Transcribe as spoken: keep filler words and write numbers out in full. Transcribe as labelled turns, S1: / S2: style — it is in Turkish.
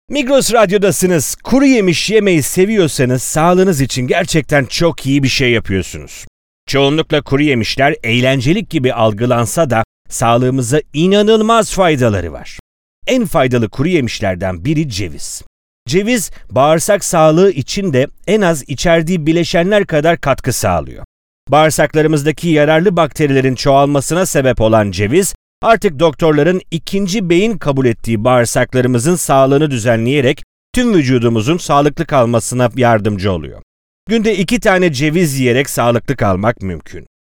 S1: Migros Radyo'dasınız. Kuru yemiş yemeyi seviyorsanız sağlığınız için gerçekten çok iyi bir şey yapıyorsunuz. Çoğunlukla kuru yemişler eğlencelik gibi algılansa da sağlığımıza inanılmaz faydaları var. En faydalı kuru yemişlerden biri ceviz. Ceviz, bağırsak sağlığı için de en az içerdiği bileşenler kadar katkı sağlıyor. Bağırsaklarımızdaki yararlı bakterilerin çoğalmasına sebep olan ceviz, artık doktorların ikinci beyin kabul ettiği bağırsaklarımızın sağlığını düzenleyerek tüm vücudumuzun sağlıklı kalmasına yardımcı oluyor. Günde iki tane ceviz yiyerek sağlıklı kalmak mümkün.